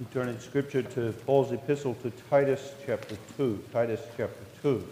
We turn in Scripture to Paul's epistle to Titus chapter 2. Titus chapter 2.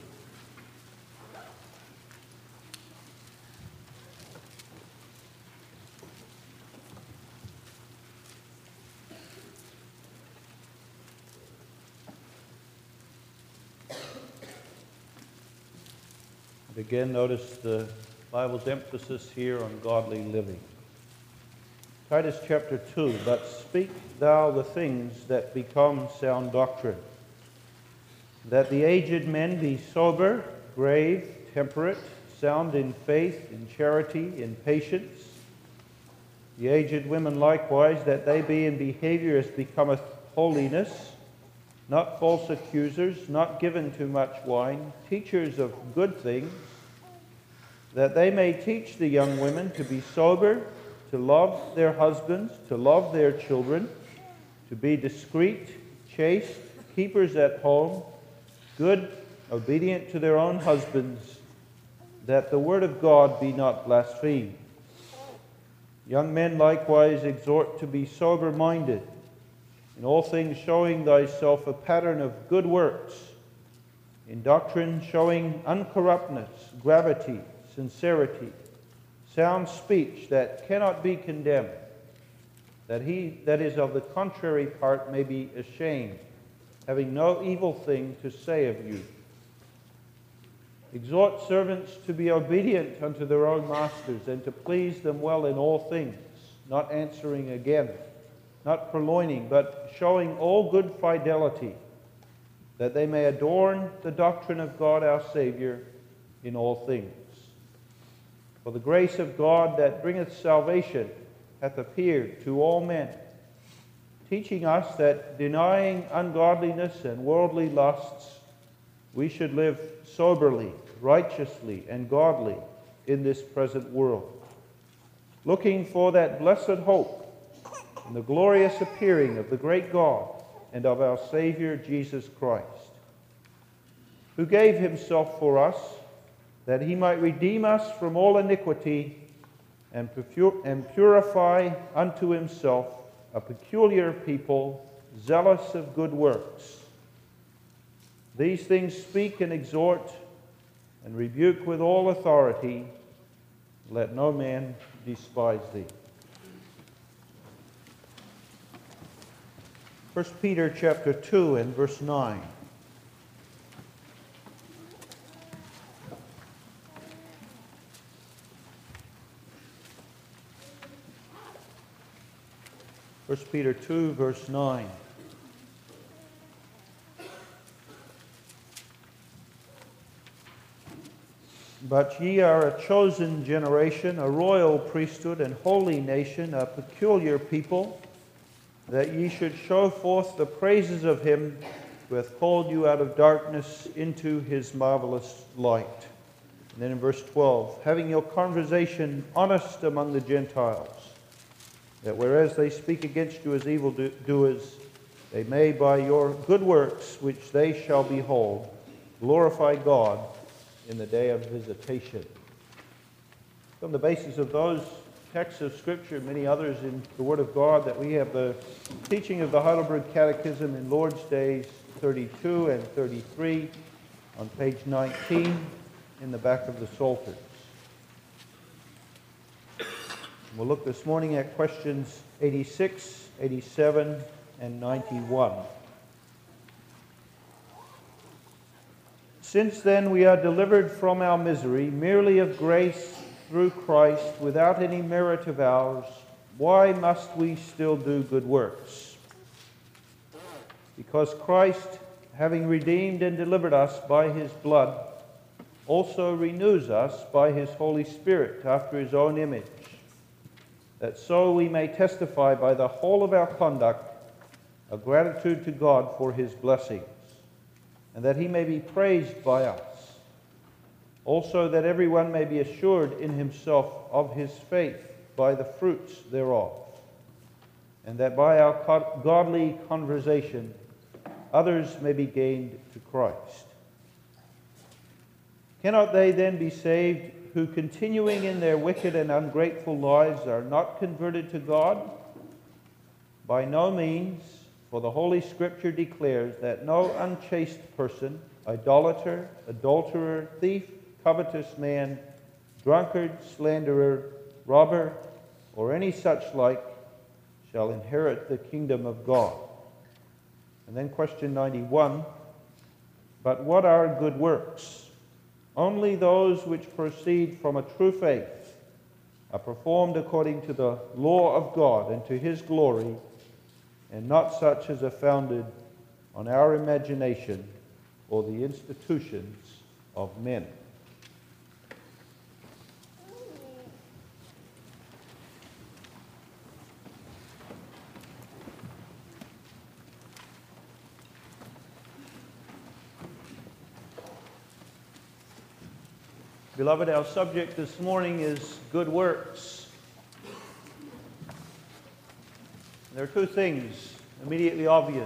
And again, notice the Bible's emphasis here on godly living. Titus chapter 2, but speak thou the things that become sound doctrine, that the aged men be sober, grave, temperate, sound in faith, in charity, in patience. The aged women likewise, that they be in behavior as becometh holiness, not false accusers, not given to much wine, teachers of good things, that they may teach the young women to be sober, to love their husbands, to love their children, to be discreet, chaste, keepers at home, good, obedient to their own husbands, that the word of God be not blasphemed. Young men likewise exhort to be sober-minded, in all things showing thyself a pattern of good works, in doctrine showing uncorruptness, gravity, sincerity, sound speech that cannot be condemned, that he that is of the contrary part may be ashamed, having no evil thing to say of you. Exhort servants to be obedient unto their own masters, and to please them well in all things, not answering again, not purloining, but showing all good fidelity, that they may adorn the doctrine of God our Savior in all things. For the grace of God that bringeth salvation hath appeared to all men, teaching us that denying ungodliness and worldly lusts, we should live soberly, righteously, and godly in this present world, looking for that blessed hope and the glorious appearing of the great God and of our Savior Jesus Christ, who gave himself for us, that he might redeem us from all iniquity and purify unto himself a peculiar people, zealous of good works. These things speak and exhort and rebuke with all authority. Let no man despise thee. 1 Peter chapter 2 and verse 9. First Peter 2, verse 9. But ye are a chosen generation, a royal priesthood, and holy nation, a peculiar people, that ye should show forth the praises of him who hath called you out of darkness into his marvelous light. And then in verse 12, having your conversation honest among the Gentiles, that whereas they speak against you as evildoers, they may by your good works, which they shall behold, glorify God in the day of visitation. On the basis of those texts of Scripture and many others in the Word of God, that we have the teaching of the Heidelberg Catechism in Lord's Days 32 and 33 on page 19 in the back of the Psalters. We'll look this morning at questions 86, 87, and 91. Since then we are delivered from our misery, merely of grace through Christ, without any merit of ours, why must we still do good works? Because Christ, having redeemed and delivered us by his blood, also renews us by his Holy Spirit after his own image, that so we may testify by the whole of our conduct a gratitude to God for his blessings, and that he may be praised by us. Also that everyone may be assured in himself of his faith by the fruits thereof, and that by our godly conversation others may be gained to Christ. Cannot they then be saved who, continuing in their wicked and ungrateful lives, are not converted to God? By no means. For the Holy Scripture declares that no unchaste person, idolater, adulterer, thief, covetous man, drunkard, slanderer, robber, or any such like shall inherit the kingdom of God. And then question 91, but what are good works? Only those which proceed from a true faith are performed according to the law of God and to His glory, and not such as are founded on our imagination or the institutions of men. Beloved, our subject this morning is good works. There are two things immediately obvious.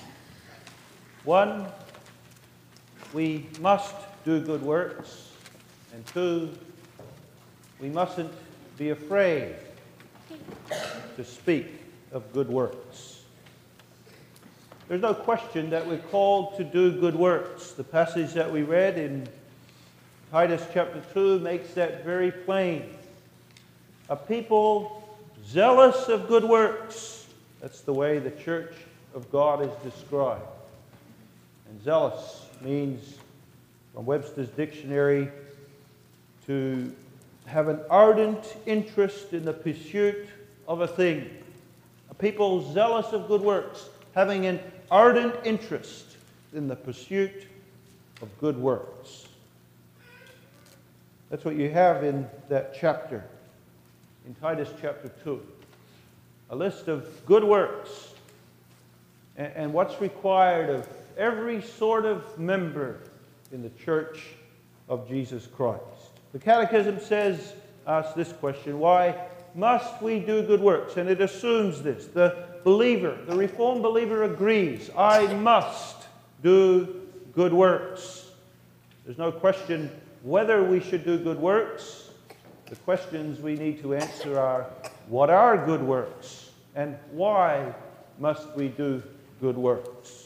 One, we must do good works. And two, we mustn't be afraid to speak of good works. There's no question that we're called to do good works. The passage that we read in Titus chapter 2 makes that very plain. A people zealous of good works. That's the way the church of God is described. And zealous means, from Webster's dictionary, to have an ardent interest in the pursuit of a thing. A people zealous of good works, having an ardent interest in the pursuit of good works. That's what you have in that chapter, in Titus chapter 2. A list of good works and what's required of every sort of member in the church of Jesus Christ. The Catechism asks this question: why must we do good works? And it assumes this. The believer, the Reformed believer, agrees, I must do good works. There's no question whether we should do good works. The questions we need to answer are, what are good works? And why must we do good works?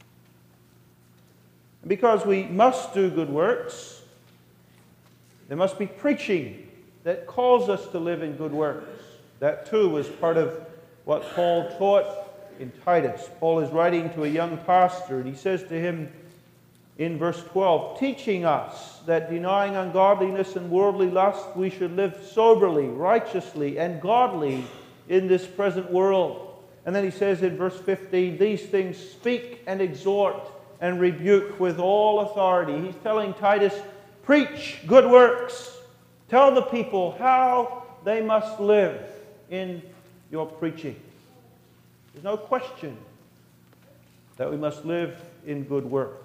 And because we must do good works, there must be preaching that calls us to live in good works. That too was part of what Paul taught in Titus. Paul is writing to a young pastor, and he says to him in verse 12, teaching us that denying ungodliness and worldly lust, we should live soberly, righteously, and godly in this present world. And then he says in verse 15, these things speak and exhort and rebuke with all authority. He's telling Titus, preach good works. Tell the people how they must live in your preaching. There's no question that we must live in good works.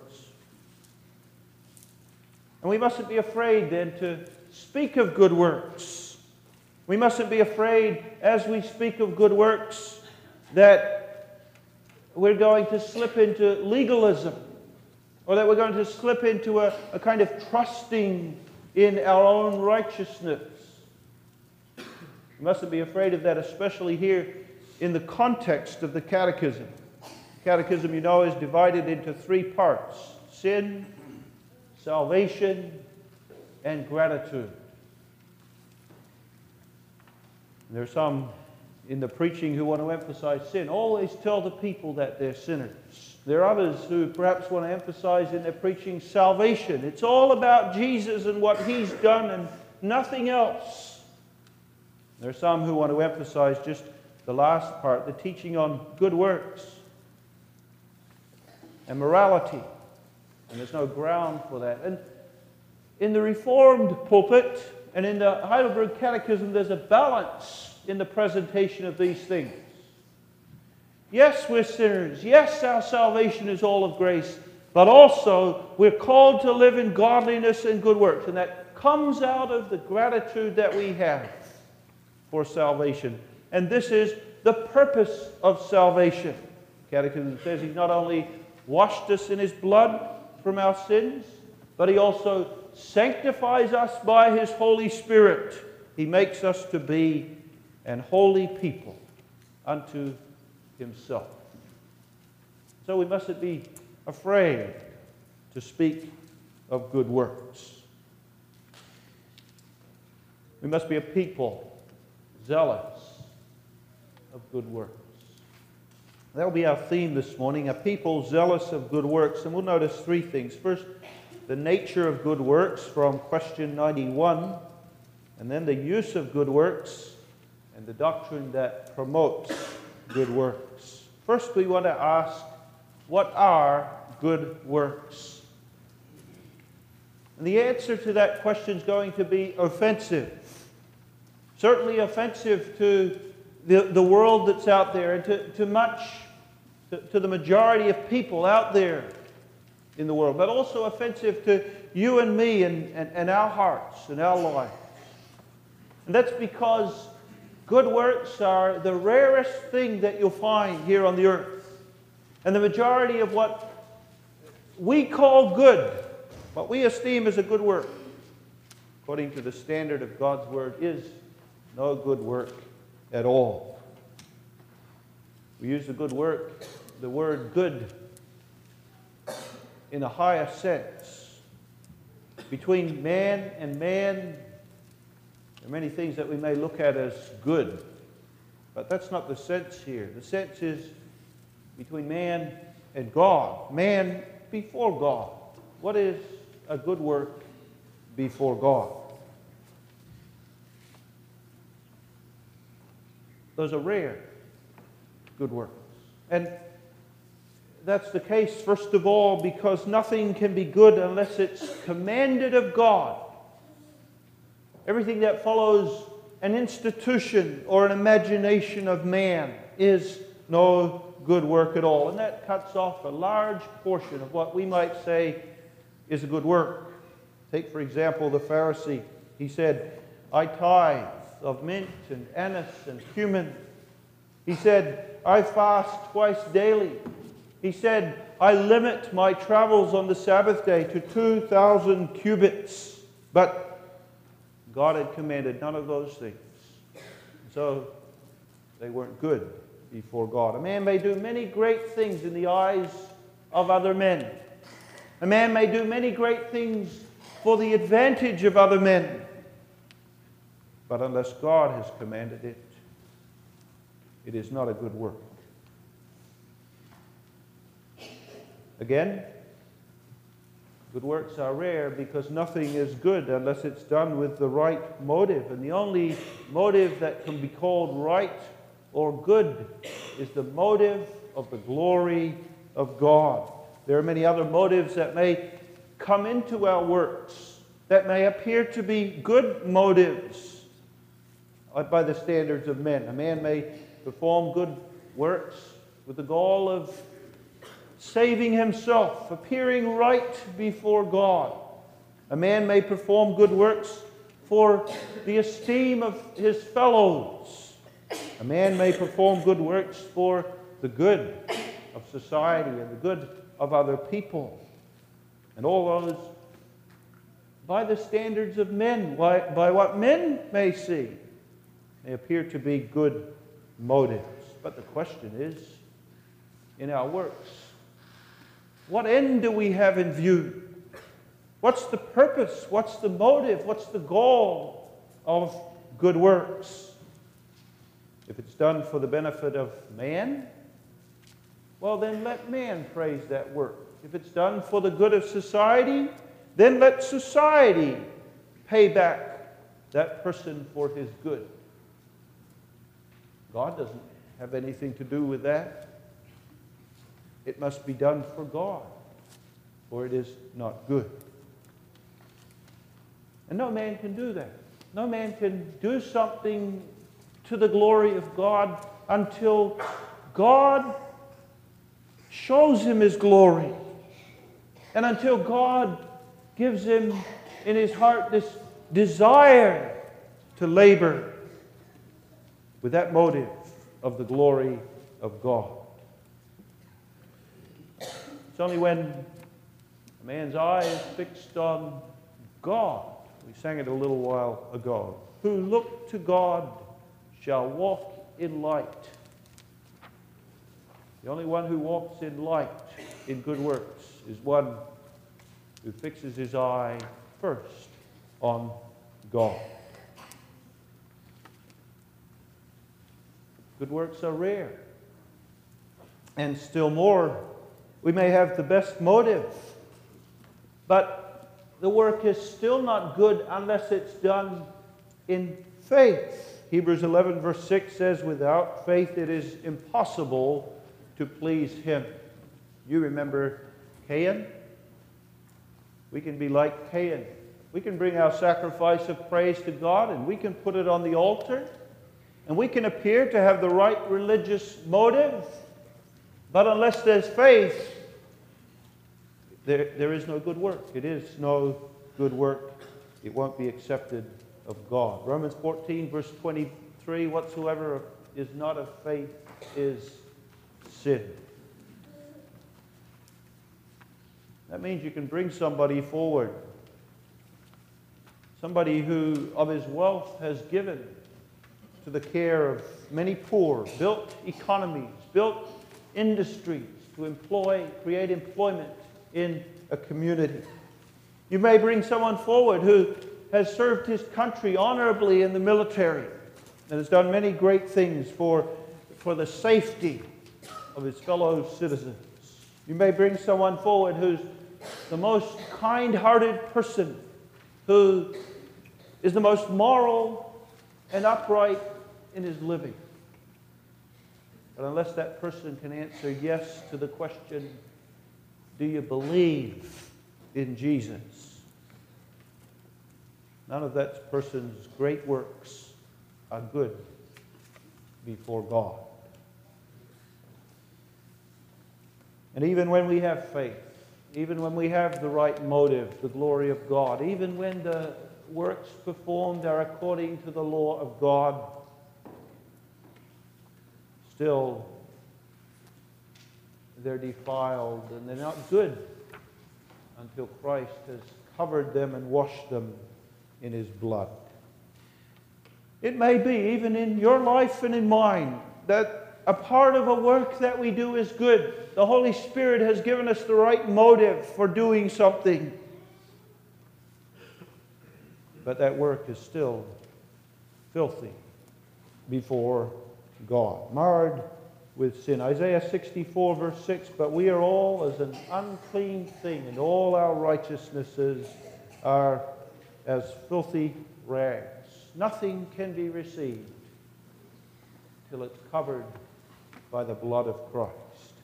And we mustn't be afraid then to speak of good works. We mustn't be afraid as we speak of good works that we're going to slip into legalism, or that we're going to slip into a kind of trusting in our own righteousness. We mustn't be afraid of that, especially here in the context of the Catechism. The Catechism, you know, is divided into three parts: sin, salvation, and gratitude. And there are some in the preaching who want to emphasize sin. Always tell the people that they're sinners. There are others who perhaps want to emphasize in their preaching salvation. It's all about Jesus and what He's done and nothing else. There are some who want to emphasize just the last part, the teaching on good works and morality. And there's no ground for that. And in the Reformed pulpit and in the Heidelberg Catechism, there's a balance in the presentation of these things. Yes, we're sinners. Yes, our salvation is all of grace. But also, we're called to live in godliness and good works. And that comes out of the gratitude that we have for salvation. And this is the purpose of salvation. The Catechism says He's not only washed us in His blood from our sins, but He also sanctifies us by His Holy Spirit. He makes us to be an holy people unto Himself. So we mustn't be afraid to speak of good works. We must be a people zealous of good works. That will be our theme this morning, a people zealous of good works. And we'll notice three things. First, the nature of good works from question 91, and then the use of good works and the doctrine that promotes good works. First, we want to ask, what are good works? And the answer to that question is going to be offensive. Certainly offensive to the world that's out there, and to the majority of people out there in the world, but also offensive to you and me and our hearts and our lives. And that's because good works are the rarest thing that you'll find here on the earth. And the majority of what we call good, what we esteem as a good work, according to the standard of God's Word, is no good work at all. We use the word good, in a higher sense. Between man and man, there are many things that we may look at as good, but that's not the sense here. The sense is between man and God, man before God. What is a good work before God? Those are rare good works. And that's the case, first of all, because nothing can be good unless it's commanded of God. Everything that follows an institution or an imagination of man is no good work at all. And that cuts off a large portion of what we might say is a good work. Take, for example, the Pharisee. He said, I tithe of mint and anise and cumin. He said, I fast twice daily. He said, I limit my travels on the Sabbath day to 2,000 cubits. But God had commanded none of those things. So they weren't good before God. A man may do many great things in the eyes of other men. A man may do many great things for the advantage of other men. But unless God has commanded it, it is not a good work. Again, good works are rare because nothing is good unless it's done with the right motive. And the only motive that can be called right or good is the motive of the glory of God. There are many other motives that may come into our works that may appear to be good motives by the standards of men. A man may perform good works with the goal of saving himself, appearing right before God. A man may perform good works for the esteem of his fellows. A man may perform good works for the good of society and the good of other people. And all those, by the standards of men, by what men may see, they appear to be good motives. But the question is, in our works, what end do we have in view? What's the purpose? What's the motive? What's the goal of good works? If it's done for the benefit of man, well, then let man praise that work. If it's done for the good of society, then let society pay back that person for his good. God doesn't have anything to do with that. It must be done for God, or it is not good. And no man can do that. No man can do something to the glory of God until God shows him his glory. And until God gives him in his heart this desire to labor with that motive of the glory of God. It's only when a man's eye is fixed on God, we sang it a little while ago, who look to God shall walk in light. The only one who walks in light, in good works, is one who fixes his eye first on God. Good works are rare. And still more, we may have the best motive, but the work is still not good unless it's done in faith. Hebrews 11 verse 6 says, without faith it is impossible to please Him. You remember Cain? We can be like Cain. We can bring our sacrifice of praise to God and we can put it on the altar and we can appear to have the right religious motive, but unless there's faith, there is no good work. It is no good work. It won't be accepted of God. Romans 14 verse 23, whatsoever is not of faith is sin. That means you can bring somebody forward, somebody who of his wealth has given to the care of many poor, built economies, built industries to create employment in a community. You may bring someone forward who has served his country honorably in the military and has done many great things for the safety of his fellow citizens. You may bring someone forward who's the most kind-hearted person, who is the most moral and upright in his living. But unless that person can answer yes to the question, do you believe in Jesus? None of that person's great works are good before God. And even when we have faith, even when we have the right motive, the glory of God, even when the works performed are according to the law of God, still they're defiled and they're not good until Christ has covered them and washed them in His blood. It may be, even in your life and in mine, that a part of a work that we do is good. The Holy Spirit has given us the right motive for doing something. But that work is still filthy before God, marred with sin. Isaiah 64 verse 6, but we are all as an unclean thing, and all our righteousnesses are as filthy rags. Nothing can be received till it's covered by the blood of Christ.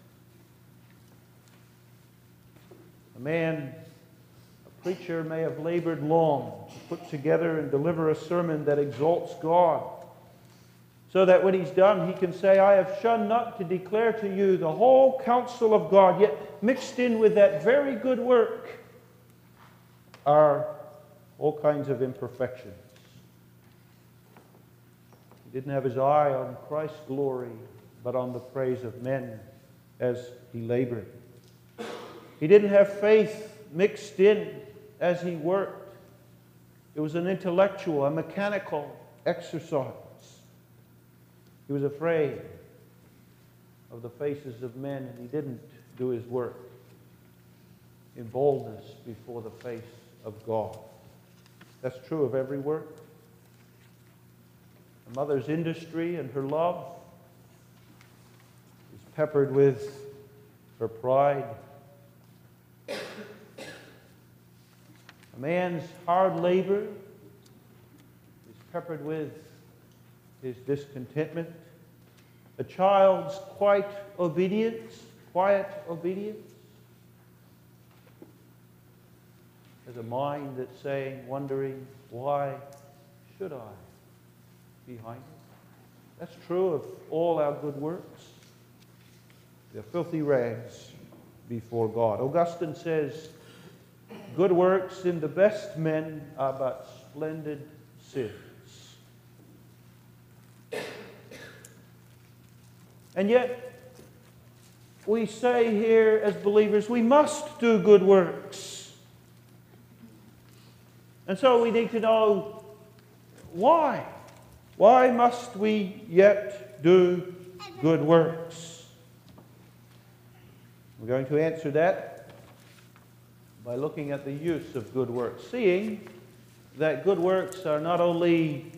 A preacher may have labored long to put together and deliver a sermon that exalts God, so that when he's done, he can say, I have shunned not to declare to you the whole counsel of God, yet mixed in with that very good work are all kinds of imperfections. He didn't have his eye on Christ's glory, but on the praise of men as he labored. He didn't have faith mixed in as he worked. It was an intellectual, a mechanical exercise. He was afraid of the faces of men, and he didn't do his work in boldness before the face of God. That's true of every work. A mother's industry and her love is peppered with her pride. A man's hard labor is peppered with his discontentment. A child's quiet obedience has a mind that's saying, wondering, why should I behind it? That's true of all our good works. They're filthy rags before God. Augustine says, good works in the best men are but splendid sins. And yet, we say here as believers, we must do good works. And so we need to know why. Why must we yet do good works? We're going to answer that by looking at the use of good works, seeing that good works are not only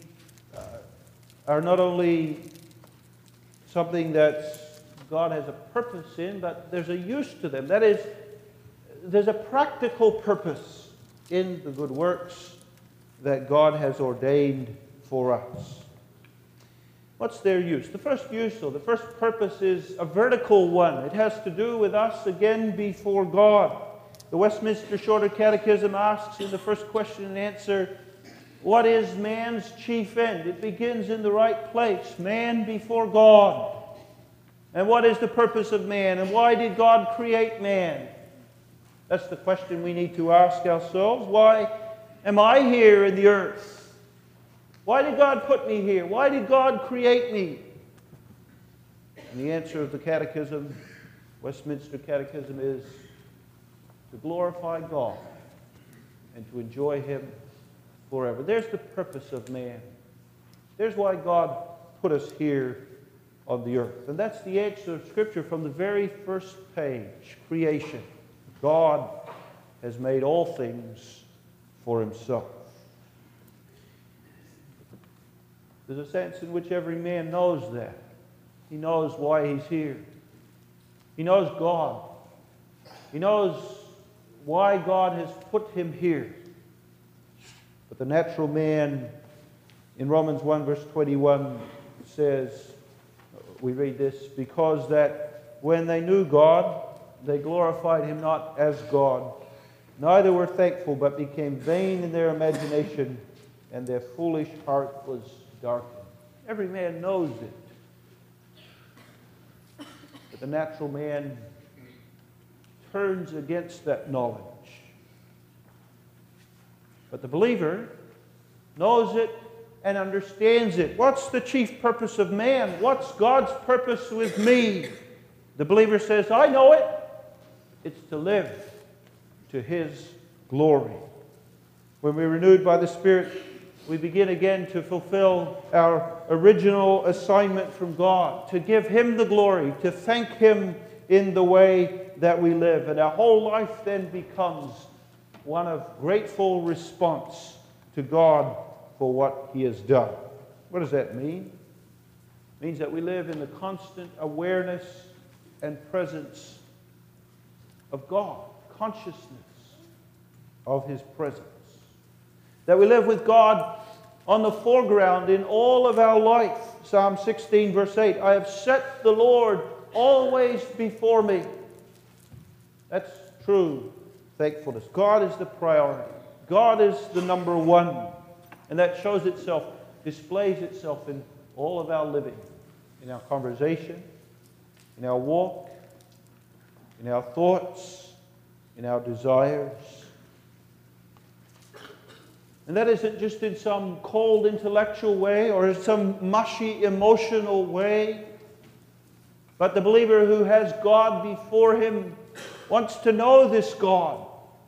something that God has a purpose in, but there's a use to them. That is, there's a practical purpose in the good works that God has ordained for us. What's their use? The first use, or the first purpose, is a vertical one. It has to do with us again before God. The Westminster Shorter Catechism asks in the first question and answer, what is man's chief end? It begins in the right place, man before God. And what is the purpose of man? And why did God create man? That's the question we need to ask ourselves. Why am I here in the earth? Why did God put me here? Why did God create me? And the answer of the Catechism, Westminster Catechism, is to glorify God and to enjoy Him forever. There's the purpose of man. There's why God put us here on the earth. And that's the answer of Scripture from the very first page, creation. God has made all things for Himself. There's a sense in which every man knows that. He knows why he's here. He knows God. He knows why God has put him here. But the natural man, in Romans 1 verse 21, says, we read this, because that when they knew God, they glorified Him not as God, neither were thankful, but became vain in their imagination, and their foolish heart was darkened. Every man knows it. But the natural man turns against that knowledge. But the believer knows it and understands it. What's the chief purpose of man? What's God's purpose with me? The believer says, I know it. It's to live to His glory. When we're renewed by the Spirit, we begin again to fulfill our original assignment from God, to give Him the glory, to thank Him in the way that we live. And our whole life then becomes one of grateful response to God for what He has done. What does that mean? It means that we live in the constant awareness and presence of God, consciousness of His presence. That we live with God on the foreground in all of our life. Psalm 16 verse 8, I have set the Lord always before me. That's true thankfulness. God is the priority. God is the number one. And that shows itself, displays itself in all of our living, in our conversation, in our walk, in our thoughts, in our desires. And that isn't just in some cold intellectual way or in some mushy emotional way. But the believer who has God before him wants to know this God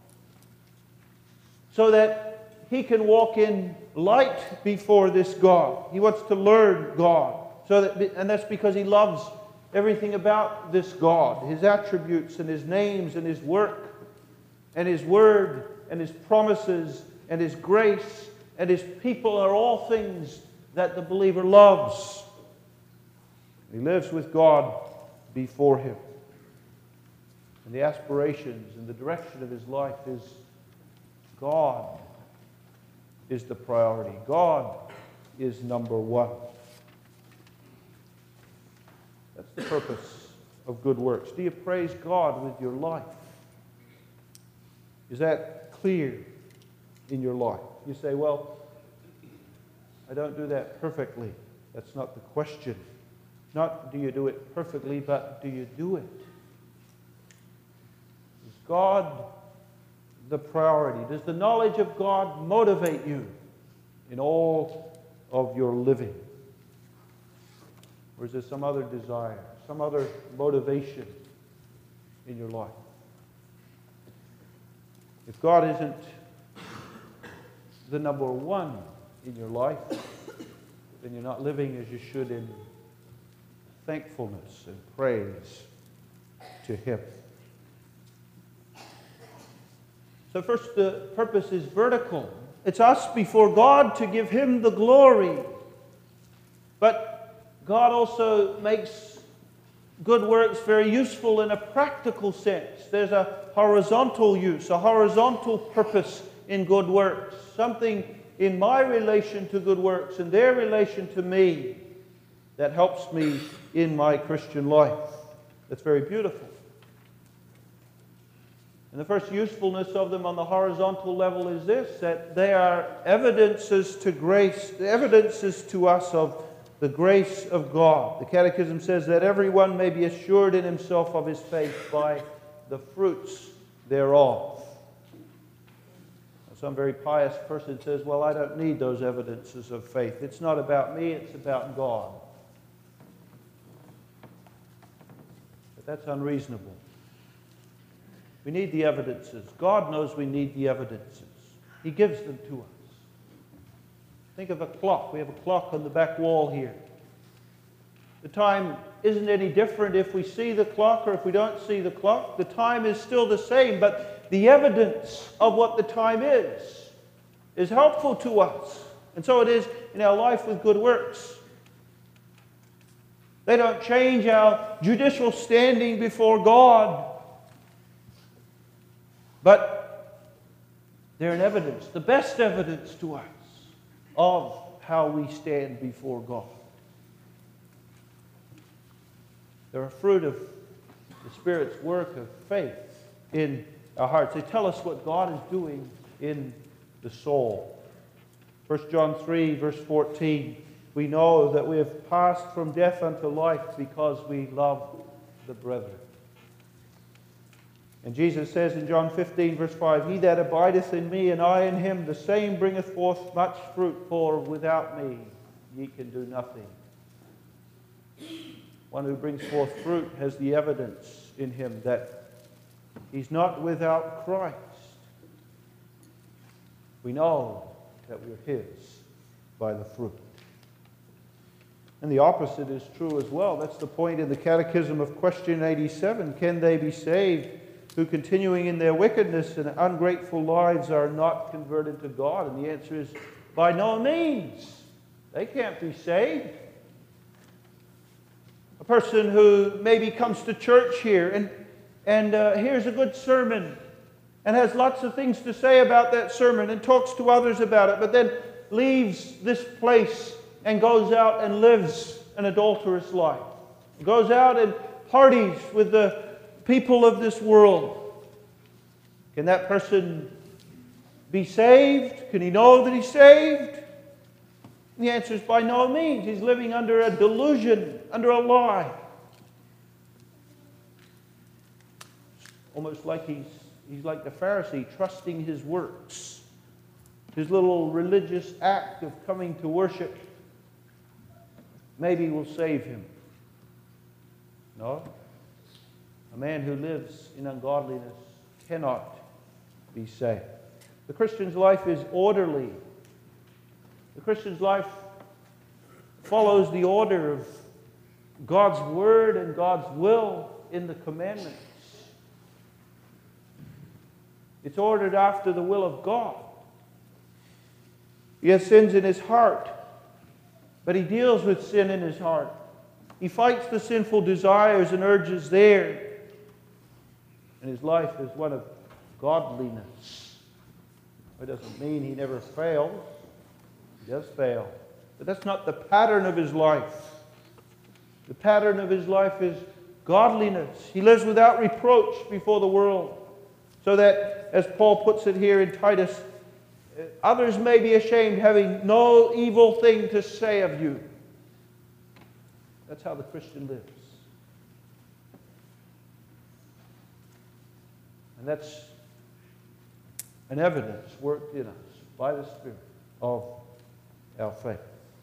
so that he can walk in light before this God. He wants to learn God. And that's because he loves everything about this God, His attributes and His names and His work and His word and His promises and His grace and His people are all things that the believer loves. He lives with God before him. And the aspirations and the direction of his life is God is the priority. God is number one. That's the purpose of good works. Do you praise God with your life? Is that clear in your life? You say, well, I don't do that perfectly. That's not the question. Not do you do it perfectly, but do you do it? Is God the priority? Does the knowledge of God motivate you in all of your living? Or is there some other desire, some other motivation in your life? If God isn't the number one in your life, then you're not living as you should in thankfulness and praise to Him. So first, the purpose is vertical. It's us before God to give Him the glory. But God also makes good works very useful in a practical sense. There's a horizontal use, a horizontal purpose in good works. Something in my relation to good works and their relation to me that helps me in my Christian life. That's very beautiful. And the first usefulness of them on the horizontal level is this, that they are evidences to grace, evidences to us of the grace of God. The Catechism says that everyone may be assured in himself of his faith by the fruits thereof. Some very pious person says, well, I don't need those evidences of faith. It's not about me, it's about God. But that's unreasonable. We need the evidences. God knows we need the evidences. He gives them to us. Think of a clock. We have a clock on the back wall here. The time isn't any different if we see the clock or if we don't see the clock. The time is still the same, but the evidence of what the time is helpful to us. And so it is in our life with good works. They don't change our judicial standing before God, but they're an evidence, the best evidence to us of how we stand before God. They're a fruit of the Spirit's work of faith in our hearts. They tell us what God is doing in the soul. 1 John 3, verse 14, we know that we have passed from death unto life because we love the brethren. And Jesus says in John 15, verse 5, he that abideth in me and I in him, the same bringeth forth much fruit, for without me ye can do nothing. One who brings forth fruit has the evidence in him that he's not without Christ. We know that we're his by the fruit. And the opposite is true as well. That's the point in the Catechism of question 87. Can they be saved who, continuing in their wickedness and ungrateful lives, are not converted to God? And the answer is, by no means. They can't be saved. A person who maybe comes to church here and hears a good sermon and has lots of things to say about that sermon and talks to others about it, but then leaves this place and goes out and lives an adulterous life. Goes out and parties with the people of this world. Can that person be saved? Can he know that he's saved? And the answer is by no means. He's living under a delusion, under a lie. Almost like he's like the Pharisee, trusting his works. His little religious act of coming to worship maybe will save him. No. A man who lives in ungodliness cannot be saved. The Christian's life is orderly. The Christian's life follows the order of God's Word and God's will in the commandments. It's ordered after the will of God. He has sins in his heart, but he deals with sin in his heart. He fights the sinful desires and urges there. And his life is one of godliness. It doesn't mean he never fails. He does fail. But that's not the pattern of his life. The pattern of his life is godliness. He lives without reproach before the world. So that, as Paul puts it here in Titus, others may be ashamed, having no evil thing to say of you. That's how the Christian lives. And that's an evidence worked in us by the Spirit of our faith.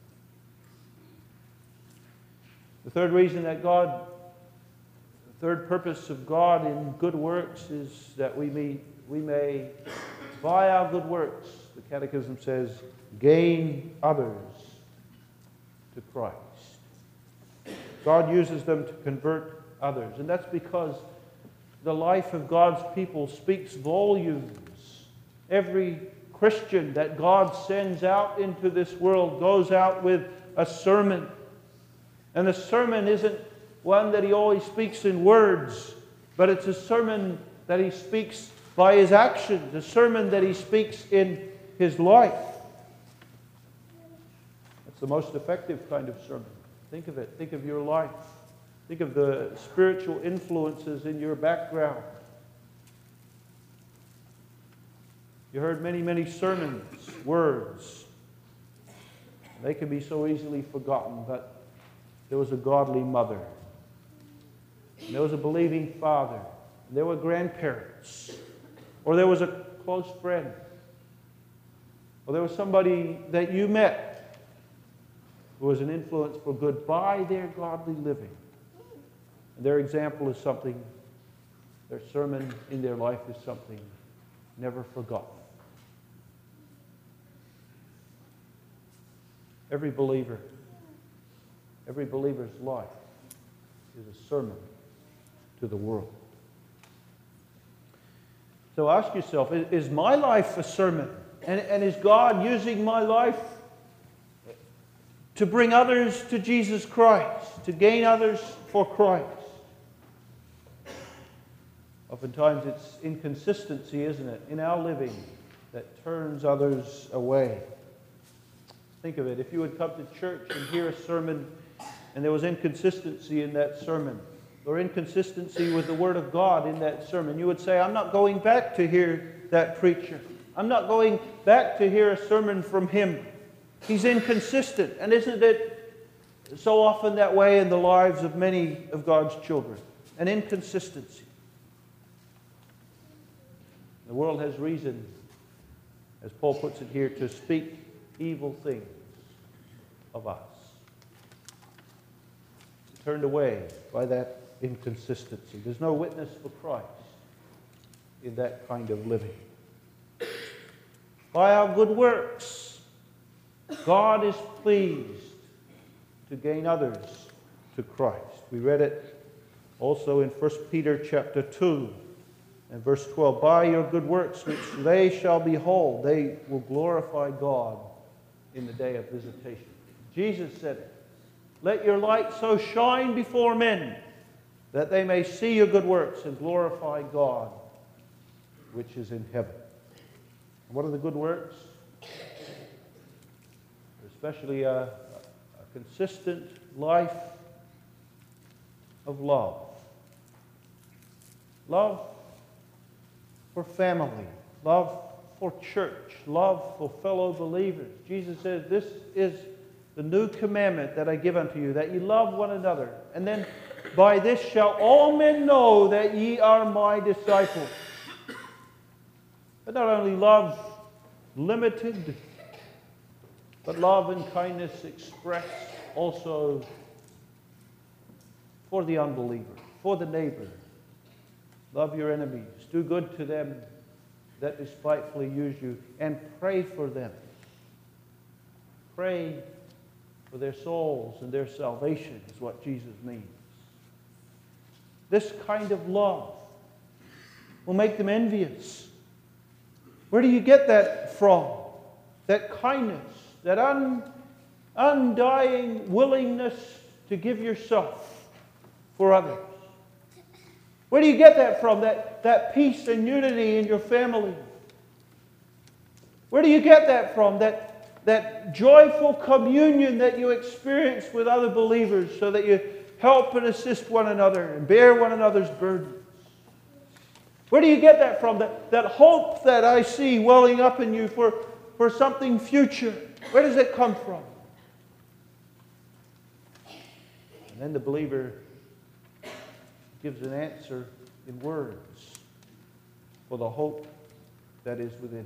The third reason that the third purpose of God in good works is that we may, by our good works, the Catechism says, gain others to Christ. God uses them to convert others. And that's because the life of God's people speaks volumes Every Christian that God sends out into this world goes out with a sermon. And the sermon isn't one that he always speaks in words, but it's a sermon that he speaks by his actions, a sermon that he speaks in his life. It's the most effective kind of sermon. Think of it. Think of your life. Think of the spiritual influences in your background. You heard many, many sermons, words. They can be so easily forgotten, but there was a godly mother. And there was a believing father. And there were grandparents. Or there was a close friend. Or there was somebody that you met who was an influence for good by their godly living. And their example is something, their sermon in their life is something never forgotten. Every believer's life is a sermon to the world. So ask yourself, is my life a sermon? And is God using my life to bring others to Jesus Christ, to gain others for Christ? Oftentimes it's inconsistency, isn't it, in our living that turns others away. Think of it. If you would come to church and hear a sermon and there was inconsistency in that sermon, or inconsistency with the Word of God in that sermon, you would say, I'm not going back to hear that preacher. I'm not going back to hear a sermon from him. He's inconsistent. And isn't it so often that way in the lives of many of God's children? An inconsistency. The world has reason, as Paul puts it here, to speak evil things of us. Turned away by that inconsistency. There's no witness for Christ in that kind of living. By our good works, God is pleased to gain others to Christ. We read it also in 1 Peter chapter 2 and verse 12. By your good works which they shall behold, they will glorify God in the day of visitation. Jesus said it. Let your light so shine before men that they may see your good works and glorify God which is in heaven. What are the good works? Especially a consistent life of love. Love for family. Love for church. Love for fellow believers. Jesus says, this is the new commandment that I give unto you, that ye love one another. And then, by this shall all men know that ye are my disciples. But not only love limited, but love and kindness expressed also for the unbeliever, for the neighbor. Love your enemies. Do good to them that despitefully use you, and pray for them. Pray for their souls and their salvation is what Jesus means. This kind of love will make them envious. Where do you get that from? That kindness, that undying willingness to give yourself for others. Where do you get that from? That peace and unity in your family. Where do you get that from? That joyful communion that you experience with other believers so that you help and assist one another and bear one another's burdens. Where do you get that from? That hope that I see welling up in you for something future. Where does it come from? And then the believer gives an answer in words for the hope that is within him.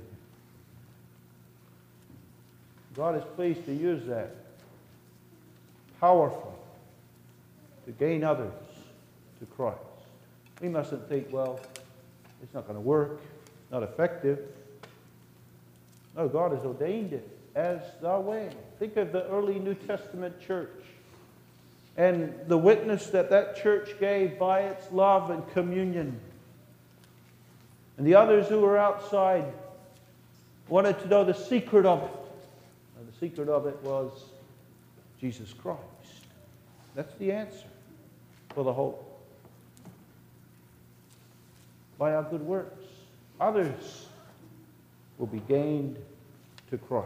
God is pleased to use that powerfully to gain others to Christ. We mustn't think, well, it's not going to work, not effective. No, God has ordained it as the way. Think of the early New Testament church and the witness that church gave by its love and communion. And the others who were outside wanted to know the secret of it. And the secret of it was Jesus Christ. That's the answer for the hope. By our good works, others will be gained to Christ.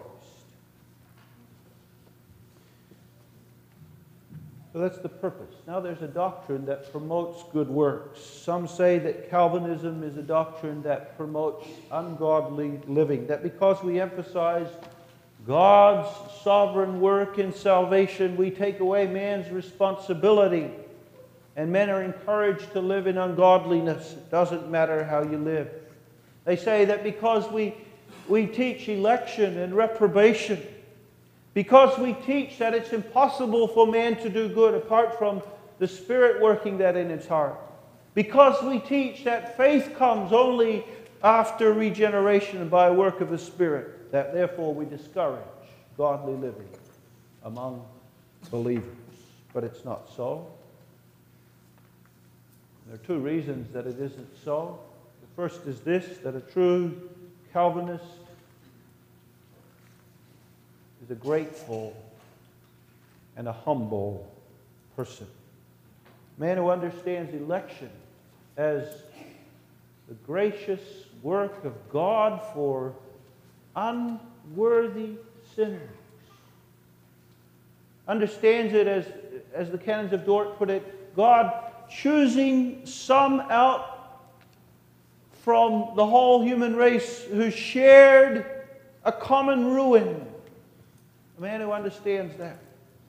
So that's the purpose. Now there's a doctrine that promotes good works. Some say that Calvinism is a doctrine that promotes ungodly living. That because we emphasize God's sovereign work in salvation, we take away man's responsibility. And men are encouraged to live in ungodliness. It doesn't matter how you live. They say that because we teach election and reprobation, because we teach that it's impossible for man to do good apart from the Spirit working that in his heart, because we teach that faith comes only after regeneration and by a work of the Spirit, that therefore we discourage godly living among believers. But it's not so. There are two reasons that it isn't so. The first is this, that a true Calvinist is a grateful and a humble person. A man who understands election as the gracious work of God for unworthy sinners. Understands it as the canons of Dort put it, God choosing some out from the whole human race who shared a common ruin. A man who understands that.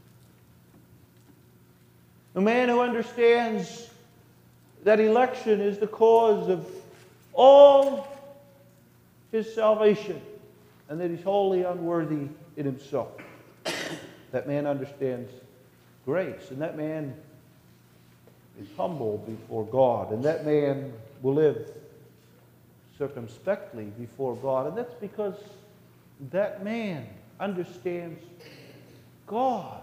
A man who understands that election is the cause of all his salvation and that he's wholly unworthy in himself. That man understands grace, and that man is humble before God, and that man will live circumspectly before God, and that's because that man understands God.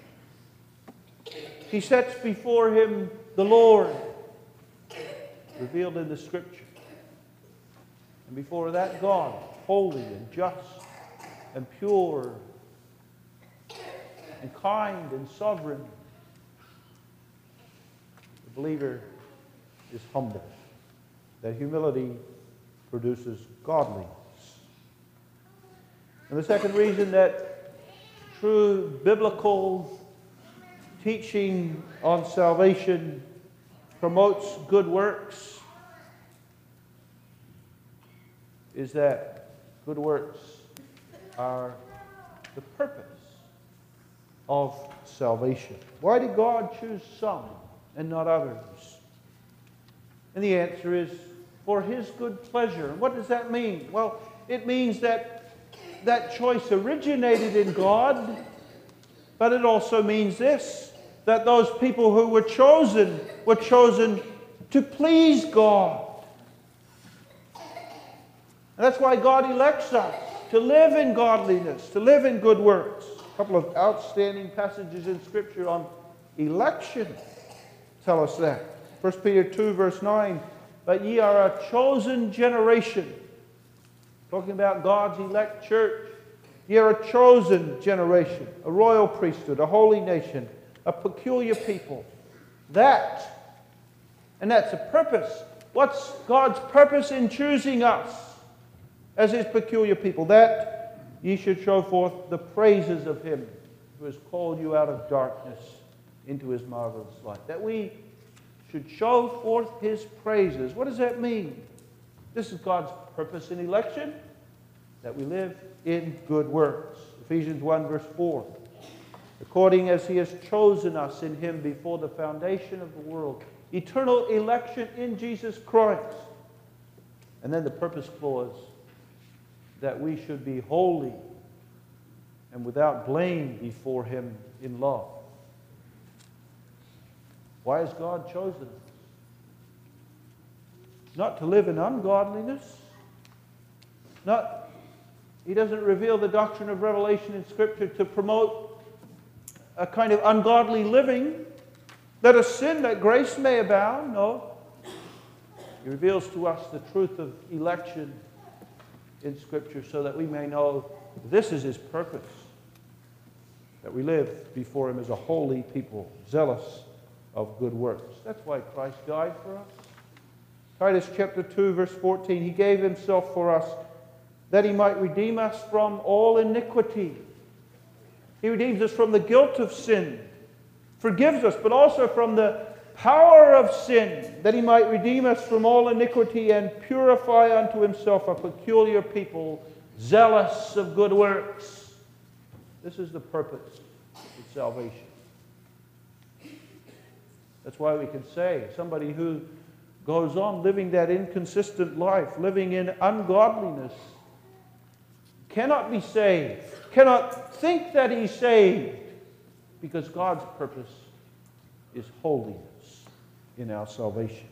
He sets before him the Lord, revealed in the Scripture. And before that God, holy and just and pure and kind and sovereign, the believer is humble. That humility produces godliness. And the second reason that true biblical teaching on salvation promotes good works is that good works are the purpose of salvation. Why did God choose some and not others? And the answer is for His good pleasure. And what does that mean? Well, it means that that choice originated in God, but it also means this, that those people who were chosen to please God. And that's why God elects us to live in godliness, to live in good works. A couple of outstanding passages in Scripture on election tell us that. 1 Peter 2, verse 9, but ye are a chosen generation. Talking about God's elect church. Ye are a chosen generation, a royal priesthood, a holy nation, a peculiar people. That's a purpose. What's God's purpose in choosing us as His peculiar people? That ye should show forth the praises of Him who has called you out of darkness into His marvelous light. That we should show forth His praises. What does that mean? This is God's purpose in election, that we live in good works. Ephesians 1, verse 4. According as He has chosen us in Him before the foundation of the world. Eternal election in Jesus Christ. And then the purpose clause, that we should be holy and without blame before Him in love. Why has God chosen us? Not to live in ungodliness. He doesn't reveal the doctrine of revelation in Scripture to promote a kind of ungodly living. Let us sin that grace may abound. No. He reveals to us the truth of election in Scripture so that we may know this is His purpose, that we live before Him as a holy people, zealous of good works. That's why Christ died for us. Titus chapter 2, verse 14, He gave Himself for us that He might redeem us from all iniquity. He redeems us from the guilt of sin, forgives us, but also from the power of sin, that He might redeem us from all iniquity and purify unto Himself a peculiar people, zealous of good works. This is the purpose of salvation. That's why we can say somebody who goes on living that inconsistent life, living in ungodliness, cannot be saved, cannot think that he's saved, because God's purpose is holiness in our salvation.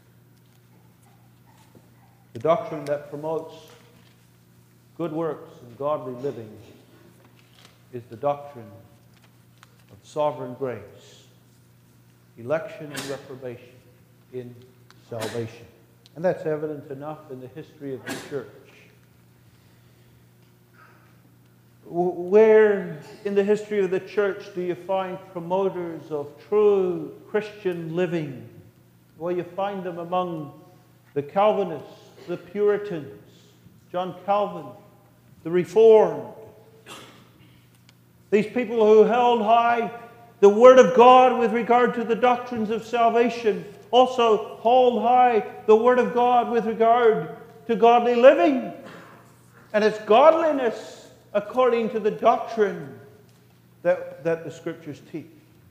The doctrine that promotes good works and godly living is the doctrine of sovereign grace, election and reprobation in salvation. And that's evident enough in the history of the church. Where in the history of the church do you find promoters of true Christian living? Well, you find them among the Calvinists, the Puritans, John Calvin, the Reformed. These people who held high the Word of God with regard to the doctrines of salvation also hold high the Word of God with regard to godly living. And it's godliness according to the doctrine that the Scriptures teach.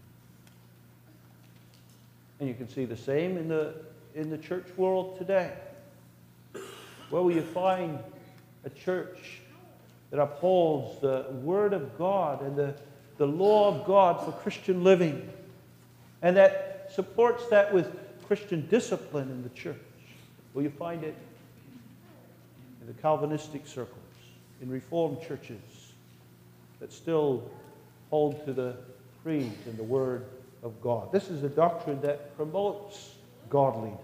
And you can see the same in the church world today. Where will you find a church that upholds the Word of God and the law of God for Christian living, and that supports that with Christian discipline in the church? Will you find it in the Calvinistic circles, in Reformed churches that still hold to the creeds and the Word of God? This is a doctrine that promotes godliness.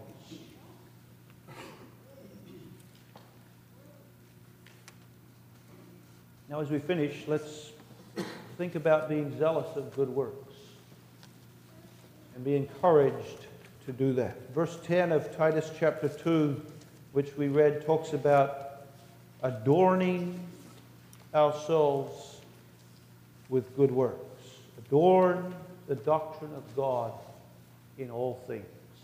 Now, as we finish, let's think about being zealous of good works and be encouraged to do that. Verse 10 of Titus chapter 2, which we read, talks about adorning ourselves with good works. Adorn the doctrine of God in all things.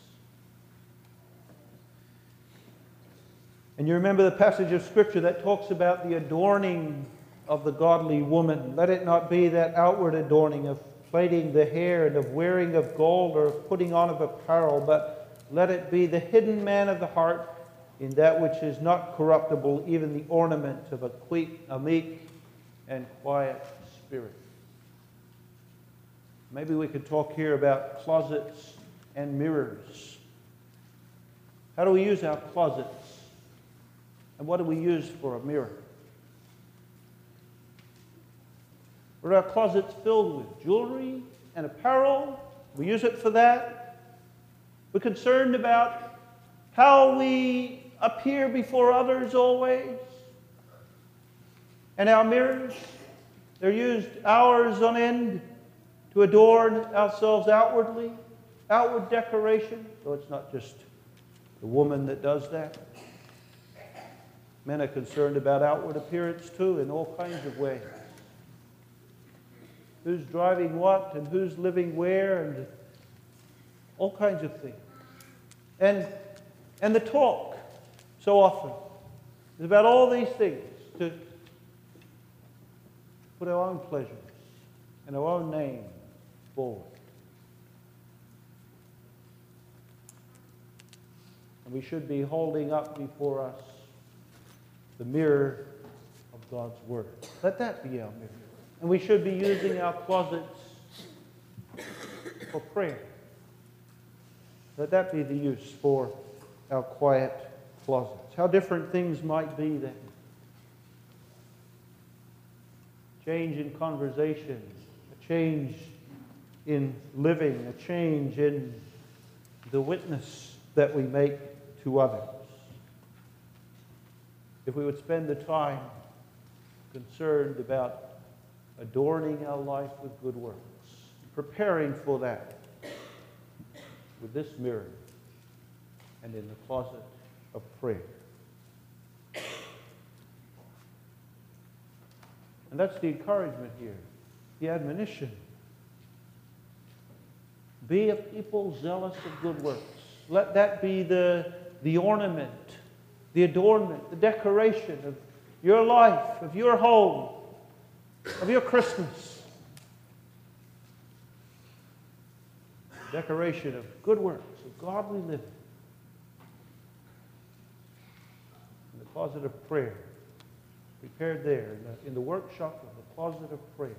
And you remember the passage of Scripture that talks about the adorning of the godly woman. Let it not be that outward adorning of plaiting the hair and of wearing of gold or of putting on of apparel, but let it be the hidden man of the heart in that which is not corruptible, even the ornament of a meek and quiet spirit. Maybe we could talk here about closets and mirrors. How do we use our closets? And what do we use for a mirror? Are our closets filled with jewelry and apparel? We use it for that. We're concerned about how we appear before others always. And our mirrors, they're used hours on end to adorn ourselves outwardly, outward decoration. So it's not just the woman that does that. Men are concerned about outward appearance too in all kinds of ways. Who's driving what and who's living where and all kinds of things. And the talk so often is about all these things to put our own pleasures and our own name forward. And we should be holding up before us the mirror of God's Word. Let that be our mirror. And we should be using our closets for prayer. Let that be the use for our quiet closets. How different things might be then. Change in conversation, a change in living, a change in the witness that we make to others. if we would spend the time concerned about adorning our life with good works, preparing for that with this mirror and in the closet of prayer. And that's the encouragement here, the admonition. Be a people zealous of good works. Let that be the ornament, the adornment, the decoration of your life, of your home, of your Christmas. Decoration of good works, of godly living. In the closet of prayer, prepared there, in the workshop of the closet of prayer,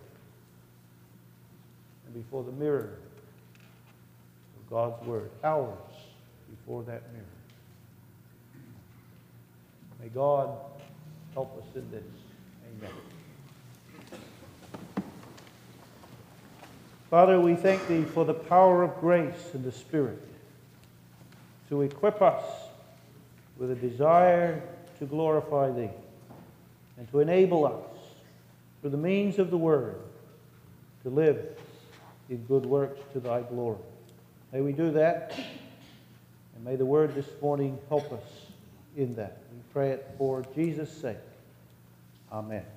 and before the mirror of God's Word, hours before that mirror. May God help us in this. Amen. Father, we thank Thee for the power of grace and the Spirit to equip us with a desire to glorify Thee and to enable us, through the means of the Word, to live in good works to Thy glory. May we do that, and may the Word this morning help us in that. We pray it for Jesus' sake. Amen.